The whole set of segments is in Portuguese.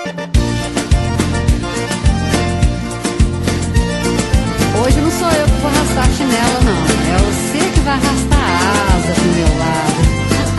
Hoje não sou eu que vou arrastar a chinela, não. É você que vai arrastar a asa do meu lado.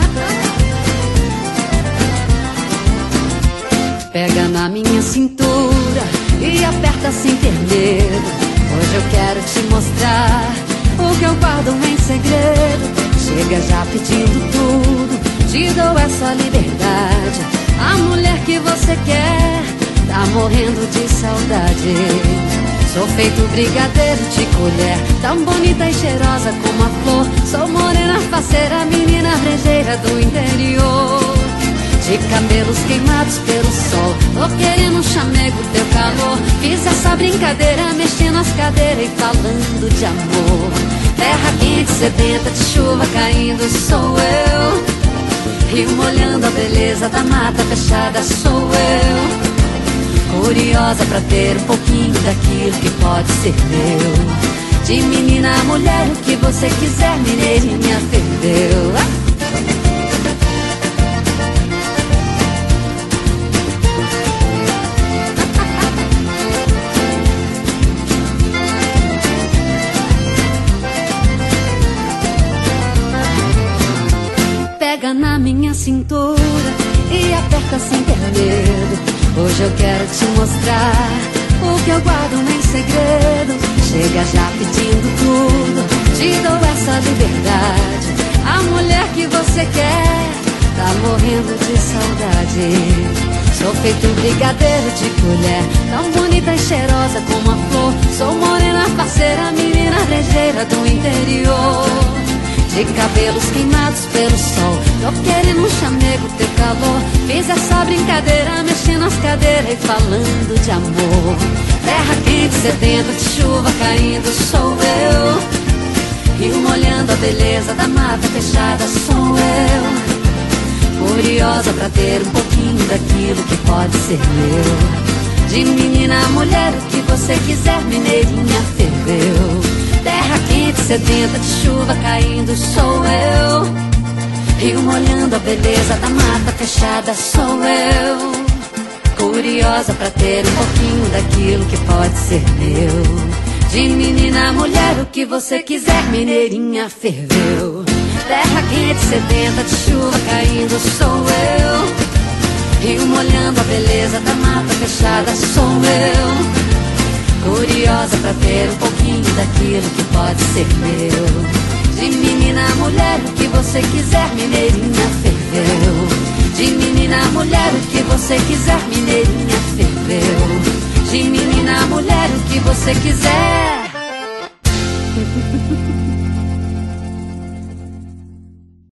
Pega na minha cintura e aperta sem ter medo. Hoje eu quero te mostrar o que eu guardo em segredo. Chega já pedindo tudo, te dou essa liberdade. A mulher que você quer tá morrendo de saudade. Sou feito brigadeiro de colher, tão bonita e cheirosa como a flor. Sou morena, faceira, menina brejeira do interior. De cabelos queimados pelo sol, tô querendo um chamego, teu calor. Fiz essa brincadeira, mexendo as cadeiras e falando de amor. Terra quente, sedenta de chuva caindo, sou eu. Rio molhando a beleza da mata fechada, sou eu. Curiosa pra ter um pouquinho daquilo que pode ser meu. De menina a mulher, o que você quiser, mineirinha perdeu. Pega na minha cintura e aperta sem ter medo. Hoje eu quero te mostrar o que eu guardo em segredo. Chega já pedindo tudo, te dou essa liberdade. A mulher que você quer tá morrendo de saudade. Sou feito brigadeiro de colher, tão bonita e cheirosa como a flor. Sou morena, parceira, menina brejeira do interior. De cabelos queimados pelo sol, tô querendo um chamego, teu calor. Fiz essa brincadeira, mexendo as cadeiras e falando de amor. Terra quente, sedenta de chuva caindo, sou eu. Rio molhando a beleza da mata fechada, sou eu. Curiosa pra ter um pouquinho daquilo que pode ser meu. De menina a mulher, o que você quiser, mineirinha ferveu. Terra quente, sedenta de chuva caindo, sou eu. Rio molhando a beleza da mata fechada, sou eu. Curiosa pra ter um pouquinho daquilo que pode ser meu. De menina a mulher, o que você quiser, mineirinha ferveu. Terra quente, sedenta de chuva caindo, sou eu. Rio molhando a beleza da mata fechada, sou eu. Curiosa pra ter um pouquinho daquilo que pode ser meu. De menina a mulher, o que você quiser, mineirinha ferveu. De menina a mulher, o que você quiser, mineirinha ferveu. De menina a mulher, o que você quiser.